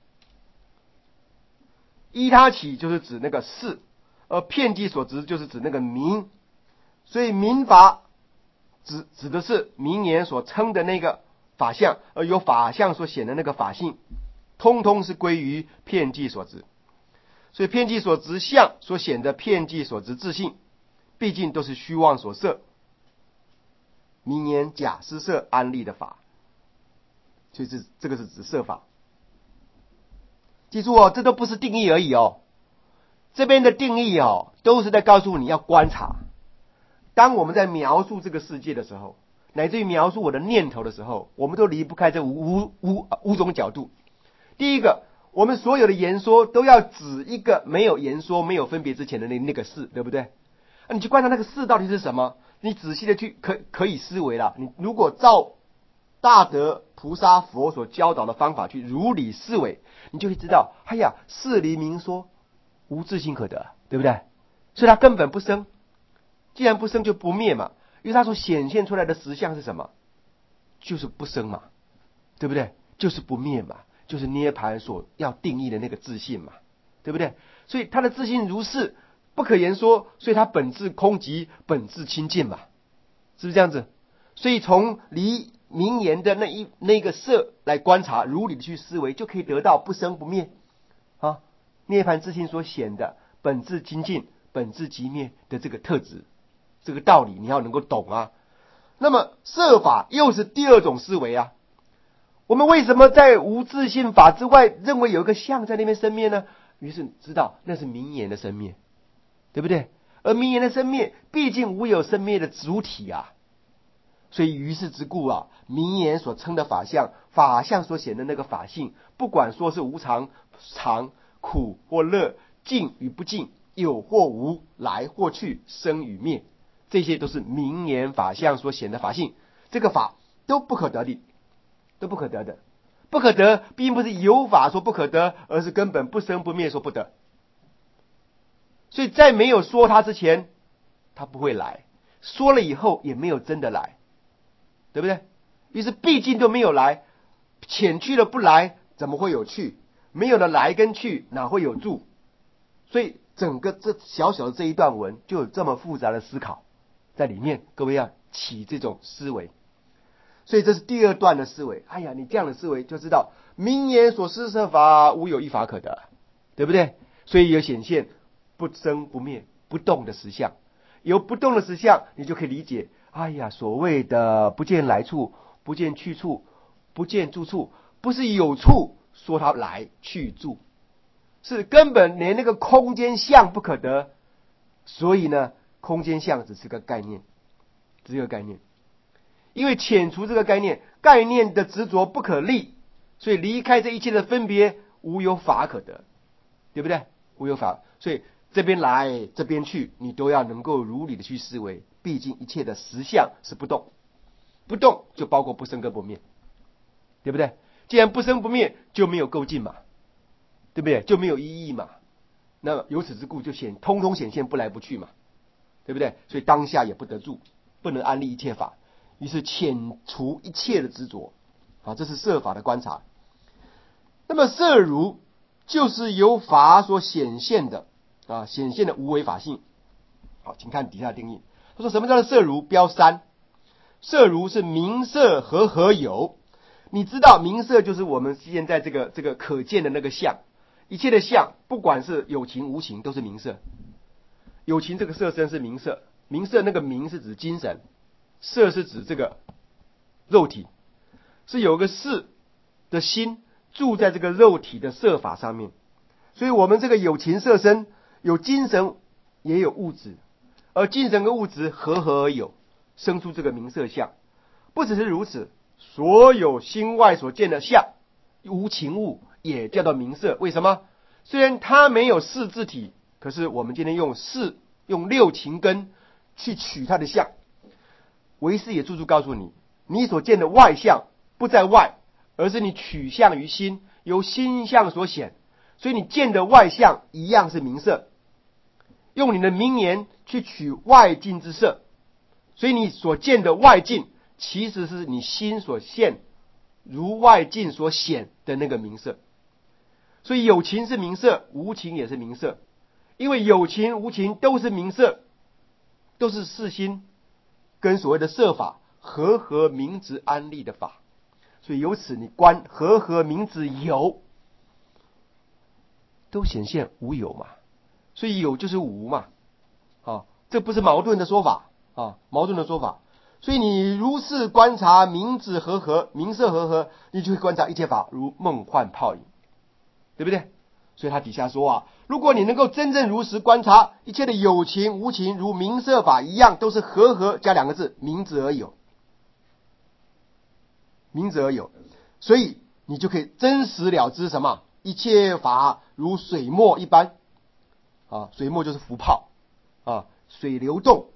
依他起就是指那个事，而遍计所执就是指那个名。所以名法指指的是名言所称的那个法相，而由法相所显的那个法性，通通是归于遍计所执。所以遍计所执相所显的遍计所执自性，毕竟都是虚妄所设，名言假施设安立的法，所以这这个是指色法。记住哦，这都不是定义而已哦，这边的定义哦，都是在告诉你要观察。当我们在描述这个世界的时候，乃至于描述我的念头的时候，我们都离不开这五五五种角度。第一个，我们所有的言说都要指一个没有言说、没有分别之前的那那个事，对不对？啊，你去观察那个事到底是什么，你仔细的去可可以思维了。你如果照大德菩萨佛所教导的方法去如理思维，你就会知道，哎呀，事离名说，无自性可得，对不对？所以它根本不生，既然不生就不灭嘛，因为它所显现出来的实相是什么？就是不生嘛，对不对？就是不灭嘛，就是涅槃所要定义的那个自性嘛，对不对？所以它的自性如是，不可言说，所以它本质空寂，本质清净嘛，是不是这样子？所以从离名言的那一那个色来观察，如理的去思维，就可以得到不生不灭啊，涅槃自性所显的本质清净、本质寂灭的这个特质，这个道理你要能够懂啊。那么色法又是第二种思维啊。 我们为什么在无自性法之外认为有一个相在那边生灭呢？于是知道那是名言的生灭，对不对？而名言的生灭毕竟无有生灭的主体啊，所以于是之故啊，名言所称的法相，法相所显的那个法性，不管说是无常、常、苦或乐，净与不净，有或无，来或去，生与灭，这些都是名言法相所显的法性。这个法都不可得的，都不可得的。不可得并不是有法说不可得，而是根本不生不灭说不得。所以在没有说它之前，它不会来；说了以后也没有真的来，对不对？于是毕竟都没有来，遣去了不来，怎么会有去？没有了来跟去，哪会有住？所以整个这小小的这一段文就有这么复杂的思考在里面，各位要起这种思维。所以这是第二段的思维。哎呀，你这样的思维就知道名言所施设法无有一法可得，对不对？所以有显现不生不灭不动的实相，有不动的实相，你就可以理解，哎呀，所谓的不见来处，不见去处，不见住处，不是有处说它来去住，是根本连那个空间相不可得。所以呢，空间相只是个概念，只是个概念。因为遣除这个概念，概念的执着不可立，所以离开这一切的分别，无有法可得，对不对？无有法，所以这边来这边去，你都要能够如理的去思维。毕竟一切的实相是不动，不动就包括不生跟不灭，对不对？既然不生不灭，就没有垢净嘛，对不对？就没有意义嘛。那由此之故，就显通通显现不来不去嘛，对不对？所以当下也不得住，不能安立一切法。于是遣除一切的执着，啊，这是摄法的观察。那么摄如就是由法所显现的啊，显现的无为法性。好，请看底下的定义。他说什么叫做摄如？标三，摄如是名色和合有。你知道名色就是我们现在这个这个可见的那个相，一切的相，不管是有情无情，都是名色。有情这个色身是名色，名色那个名是指精神。色是指这个肉体，是有个事的心住在这个肉体的色法上面，所以我们这个有情色身有精神也有物质，而精神跟物质合合而有，生出这个名色相。不只是如此，所有心外所见的相无情物也叫做名色。为什么？虽然它没有事自体，可是我们今天用事用六情根去取它的相。唯识也处处告诉你，你所见的外相不在外，而是你取相于心，由心相所显，所以你见的外相一样是名色。用你的名言去取外境之色，所以你所见的外境其实是你心所现如外境所显的那个名色。所以有情是名色，无情也是名色，因为有情无情都是名色，都是世心跟所谓的色法和合名执安立的法。所以由此你观和合名执有，都显现无有嘛，所以有就是无嘛，啊，这不是矛盾的说法啊，矛盾的说法。所以你如是观察名执和合，名色和合，你就会观察一切法如梦幻泡影，对不对？所以他底下说啊，如果你能够真正如实观察一切的有情无情，如名色法一样，都是和合加两个字，名执而有，名执而有，所以你就可以真实了知什么？一切法如水墨一般啊，水墨就是浮泡啊，水流动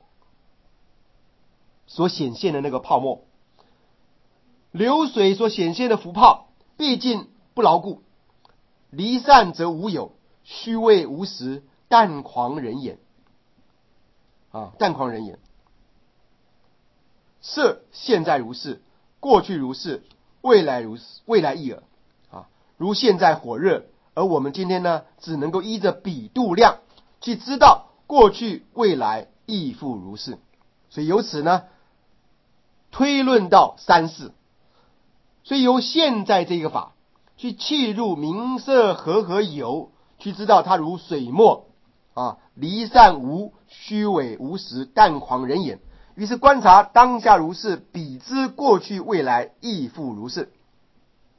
所显现的那个泡沫，流水所显现的浮泡，毕竟不牢固，离散则无有，虚伪无实，淡狂人眼啊，淡狂人眼。色现在如是，过去如是，未来如是，未来亦尔啊。如现在火热，而我们今天呢，只能够依着比度量去知道过去未来亦复如是。所以由此呢，推论到三世。所以由现在这个法去契入名色和合有，去知道它如水墨啊，离散无，虚伪无实，淡狂人眼。于是观察当下如是，比之过去未来亦复如是。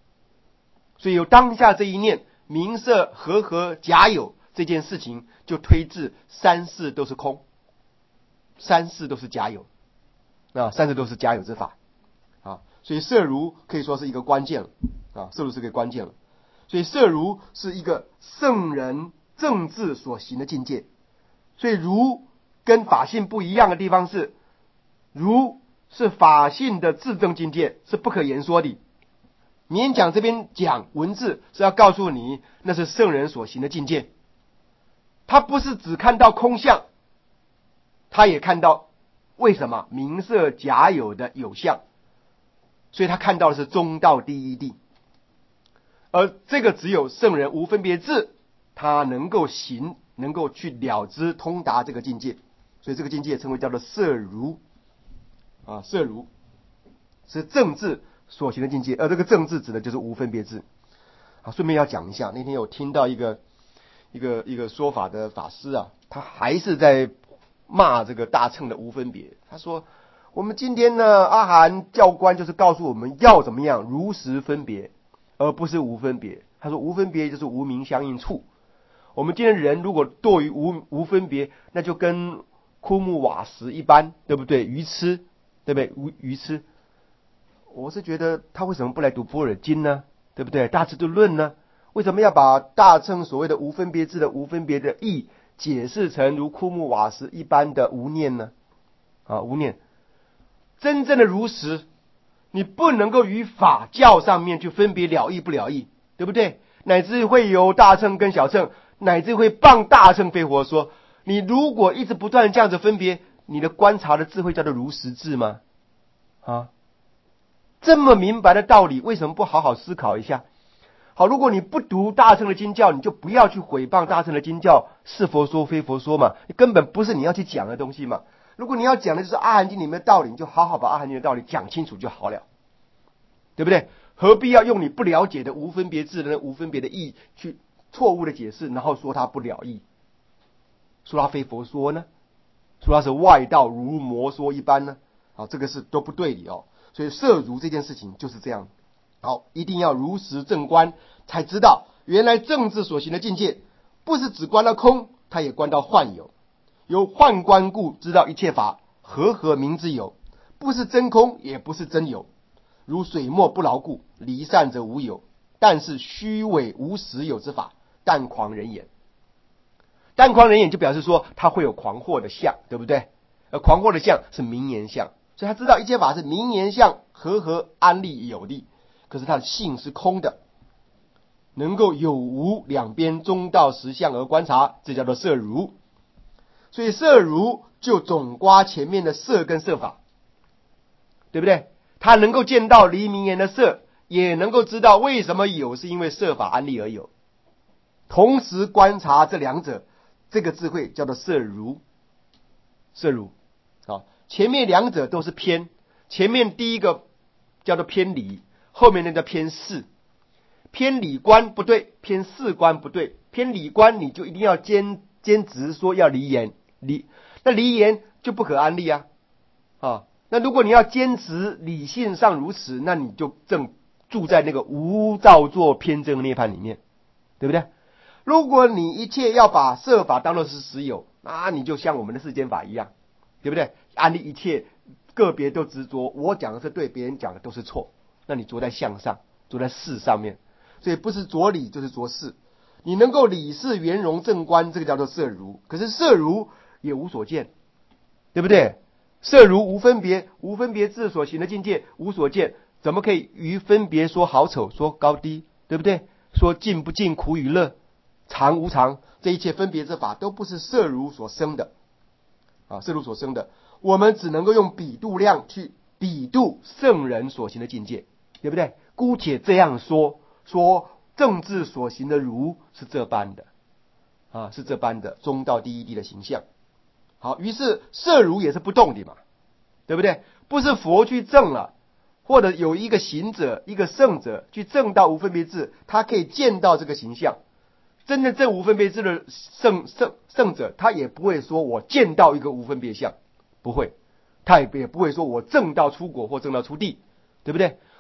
所以有当下这一念，名色和合假有这件事情，就推至三世都是空，三世都是假有啊，三世都是假有之法啊。所以色如可以说是一个关键了啊，色如是个关键了。所以色如是一个圣人正智所行的境界。所以如跟法性不一样的地方是，如是法性的自证境界，是不可言说的。勉强这边讲文字是要告诉你，那是圣人所行的境界。他不是只看到空相，他也看到为什么名色假有的有相，所以他看到的是中道第一谛。而这个只有圣人无分别智，他能够行，能够去了知通达这个境界，所以这个境界称为叫做色如啊，色如是正智所行的境界，而这个正智指的就是无分别智啊。顺便要讲一下，那天有听到一个一个一个说法的法师啊，他还是在骂这个大乘的无分别。他说，我们今天呢，阿含教官就是告诉我们要怎么样如实分别，而不是无分别。他说无分别就是无明相应处。我们今天人如果堕于无无分别，那就跟枯木瓦石一般，对不对？愚痴，对不对？无愚痴。我是觉得他为什么不来读般若经呢？对不对？大智度论呢？为什么要把大乘所谓的无分别智的无分别的义解释成如枯木瓦石一般的无念呢？啊，无念。真正的如实，你不能够于法教上面去分别了义不了义，对不对？乃至会有大乘跟小乘，乃至会谤大乘非佛说。你如果一直不断这样子分别，你的观察的智慧叫做如实智吗？啊，这么明白的道理，为什么不好好思考一下？好，如果你不读大乘的经教，你就不要去毁谤大乘的经教是佛说非佛说嘛，根本不是你要去讲的东西嘛。如果你要讲的就是阿含经里面的道理，你就好好把阿含经的道理讲清楚就好了，对不对？何必要用你不了解的无分别智的无分别的义去错误的解释，然后说它不了义，说它非佛说呢？说它是外道如魔说一般呢？好，这个是都不对的哦。所以色如这件事情就是这样。好，一定要如实正观，才知道原来正智所行的境界，不是只观到空，它也观到幻有。由幻观故，知道一切法和合名之有，不是真空，也不是真有。如水墨不牢固，离散则无有，但是虚伪无实有之法，但狂人眼。但狂人眼就表示说，他会有狂惑的相，对不对？而狂惑的相是名言相，所以他知道一切法是名言相和合安立有力，可是他的性是空的，能够有无两边中道实相而观察，这叫做色如。所以色如就总刮前面的色跟色法，对不对？他能够见到离名言的色，也能够知道为什么有，是因为色法安立而有。同时观察这两者，这个智慧叫做色如。色如啊，前面两者都是偏，前面第一个叫做偏离，后面那叫偏事。偏理观不对，偏事观不对。偏理观你就一定要坚坚持说要离言，离那离言就不可安立啊啊！那如果你要坚持理性上如此，那你就正住在那个无造作偏正涅槃里面，对不对？如果你一切要把色法当作是实有，那你就像我们的世间法一样，对不对？安立一切个别都执着，我讲的是对，别人讲的都是错，那你着在相上，着在事上面，所以不是着理就是着事。你能够理事圆融正观，这个叫做色如。可是色如也无所见，对不对？色如无分别，无分别智所行的境界无所见，怎么可以于分别说好丑，说高低，对不对？说尽不尽，苦与乐，常无常，这一切分别之法都不是色如所生的啊，色如所生的。我们只能够用比度量去比度圣人所行的境界，对不对？姑且这样说，说正智所行的如是这般的啊，是这般的中道第一谛的形象。好，于是色如也是不动的嘛，对不对？不是佛去证了，或者有一个行者一个圣者去证到无分别智，他可以见到这个形象。真正证无分别智的圣圣圣者，他也不会说我见到一个无分别相，不会，他也也不会说我证到出果或证到出地，对不对？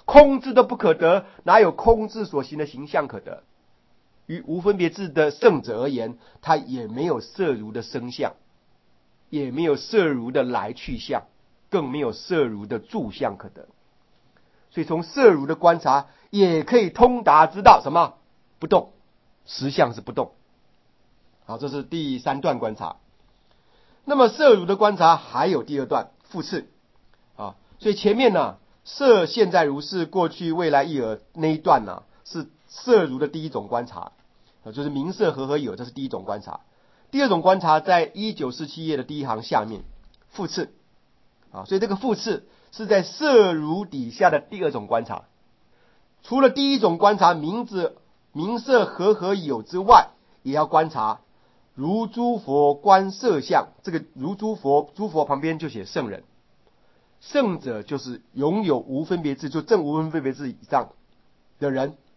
空智都不可得，哪有空智所行的形象可得？于无分别智的圣者而言，他也没有色如的生相，也没有色如的来去相，更没有色如的住相可得。所以从色如的观察，也可以通达知道什么？不动，实相是不动。好，这是第三段观察。那么色如的观察还有第二段复次啊，所以前面呢，色现在如是，过去未来亦尔那一段呢，是色如的第一种观察啊，就是名色合合有，这是第一种观察。第二种观察在一九四七页的第一行下面复次啊，所以这个复次是在色如底下的第二种观察。除了第一种观察名字名色合合有之外，也要观察如诸佛观色相。这个如诸佛，诸佛旁边就写圣人，圣者就是拥有无分别智，就正无分别智以上的人